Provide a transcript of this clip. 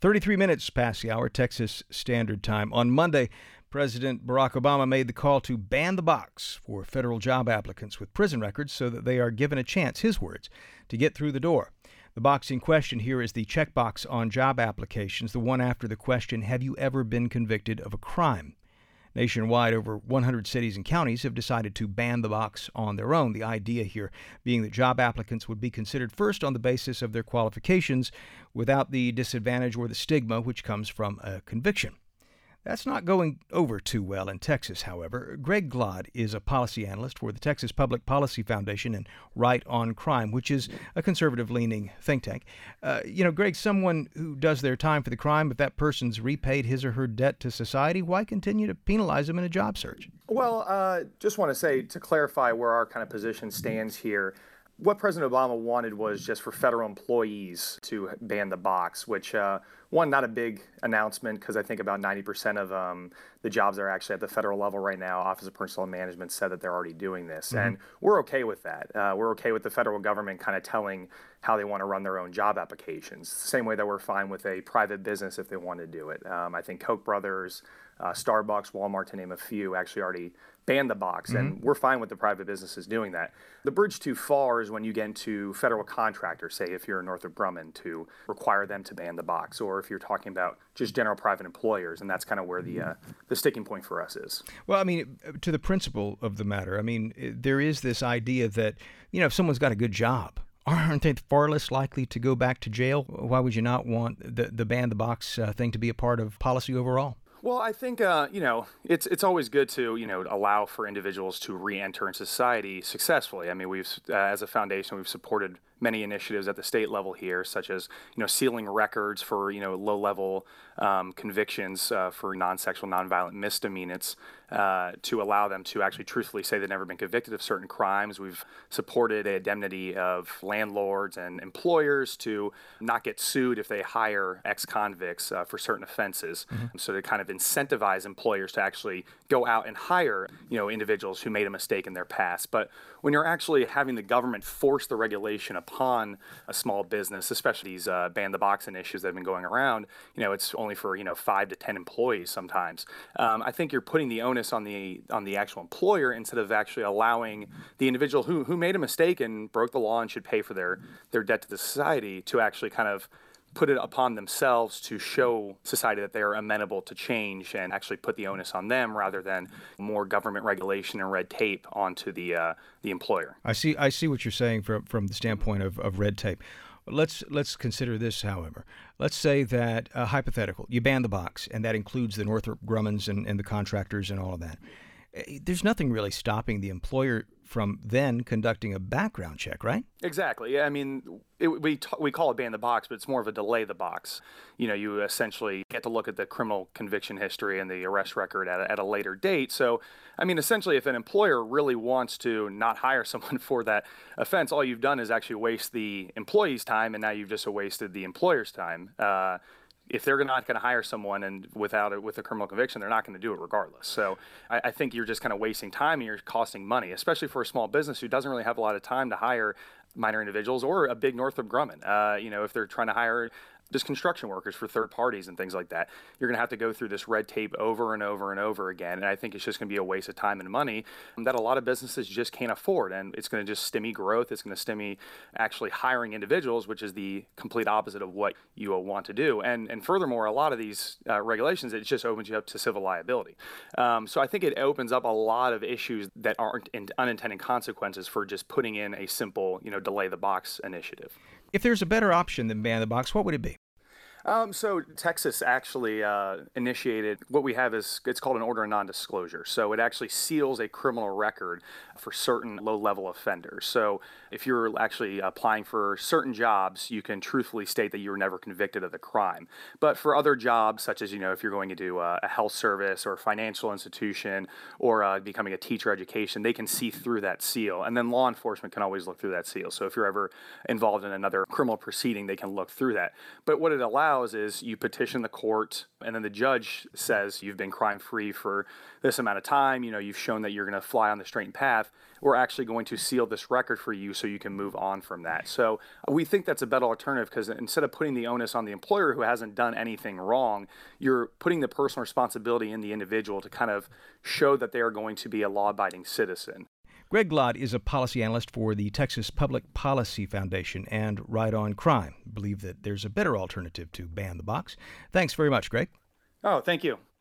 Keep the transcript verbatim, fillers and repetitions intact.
thirty-three minutes past the hour, Texas Standard Time. On Monday, President Barack Obama made the call to ban the box for federal job applicants with prison records so that they are given a chance, his words, to get through the door. The box in question here is the checkbox on job applications, the one after the question, have you ever been convicted of a crime? Nationwide, over one hundred cities and counties have decided to ban the box on their own. The idea here being that job applicants would be considered first on the basis of their qualifications without the disadvantage or the stigma which comes from a conviction. That's not going over too well in Texas, however. Greg Glod is a policy analyst for the Texas Public Policy Foundation and Right on Crime, which is a conservative-leaning think tank. Uh, you know, Greg, someone who does their time for the crime, if that person's repaid his or her debt to society, why continue to penalize them in a job search? Well, uh, just want to say, to clarify where our kind of position stands here, what President Obama wanted was just for federal employees to ban the box, which, uh, one, not a big announcement because I think about ninety percent of um, the jobs that are actually at the federal level right now, Office of Personnel Management said that they're already doing this. Mm-hmm. And we're okay with that. Uh, we're okay with the federal government kind of telling how they want to run their own job applications. The same way that we're fine with a private business if they want to do it. Um, I think Koch brothers, uh, Starbucks, Walmart, to name a few, actually already banned the box, mm-hmm. and we're fine with the private businesses doing that. The bridge too far is when you get into federal contractors, say if you're Northrop Grumman, to require them to ban the box, or if you're talking about just general private employers, and that's kind of where the uh, the sticking point for us is. Well, I mean, to the principle of the matter, I mean, there is this idea that, you know, if someone's got a good job, aren't they far less likely to go back to jail? Why would you not want the, the ban the box uh, thing to be a part of policy overall? Well, I think, uh, you know, it's it's always good to, you know, allow for individuals to re-enter in society successfully. I mean, we've, uh, as a foundation, we've supported many initiatives at the state level here, such as, you know, sealing records for, you know, low-level um, convictions uh, for non-sexual, non-violent misdemeanors uh, to allow them to actually truthfully say they've never been convicted of certain crimes. We've supported a indemnity of landlords and employers to not get sued if they hire ex-convicts uh, for certain offenses. Mm-hmm. So to kind of incentivize employers to actually go out and hire, you know, individuals who made a mistake in their past. But when you're actually having the government force the regulation upon a small business, especially these uh, ban the box initiatives that have been going around, you know, it's only for, you know, five to ten employees sometimes. Um, I think you're putting the onus on the on the actual employer instead of actually allowing the individual who who made a mistake and broke the law and should pay for their their debt to the society to actually kind of put it upon themselves to show society that they are amenable to change and actually put the onus on them rather than more government regulation and red tape onto the uh, the employer. I see I see what you're saying from from the standpoint of, of red tape. Let's let's consider this, however. Let's say that, uh, hypothetical, you ban the box, and that includes the Northrop Grummans and, and the contractors and all of that. There's nothing really stopping the employer from then conducting a background check, right? Exactly. Yeah, I mean, it, we t- we call it ban the box, but it's more of a delay the box. You know, you essentially get to look at the criminal conviction history and the arrest record at a, at a later date. So, I mean, essentially, if an employer really wants to not hire someone for that offense, all you've done is actually waste the employee's time, and now you've just wasted the employer's time. Uh, If they're not going to hire someone and without it with a criminal conviction, they're not going to do it regardless. So I, I think you're just kind of wasting time and you're costing money, especially for a small business who doesn't really have a lot of time to hire minor individuals or a big Northrop Grumman. Uh, you know, if they're trying to hire just construction workers for third parties and things like that, you're going to have to go through this red tape over and over and over again. And I think it's just going to be a waste of time and money that a lot of businesses just can't afford. And it's going to just stimmy growth. It's going to stimmy actually hiring individuals, which is the complete opposite of what you want to do. And and furthermore, a lot of these uh, regulations, it just opens you up to civil liability. Um, so I think it opens up a lot of issues that aren't in unintended consequences for just putting in a simple, you know, delay the box initiative. If there's a better option than ban the box, what would it be? Um, so Texas actually uh, initiated what we have is it's called an order of non-disclosure. So it actually seals a criminal record for certain low-level offenders. So if you're actually applying for certain jobs, you can truthfully state that you were never convicted of the crime. But for other jobs, such as, you know, if you're going into a, a health service or a financial institution or uh, becoming a teacher education, they can see through that seal. And then law enforcement can always look through that seal. So if you're ever involved in another criminal proceeding, they can look through that. But what it allows allows is you petition the court, and then the judge says you've been crime-free for this amount of time, you know, you've shown that you're going to fly on the straight path. We're actually going to seal this record for you so you can move on from that. So we think that's a better alternative, because instead of putting the onus on the employer who hasn't done anything wrong, you're putting the personal responsibility in the individual to kind of show that they are going to be a law-abiding citizen. Greg Glott is a policy analyst for the Texas Public Policy Foundation and Right on Crime. I believe that there's a better alternative to ban the box. Thanks very much, Greg. Oh, thank you.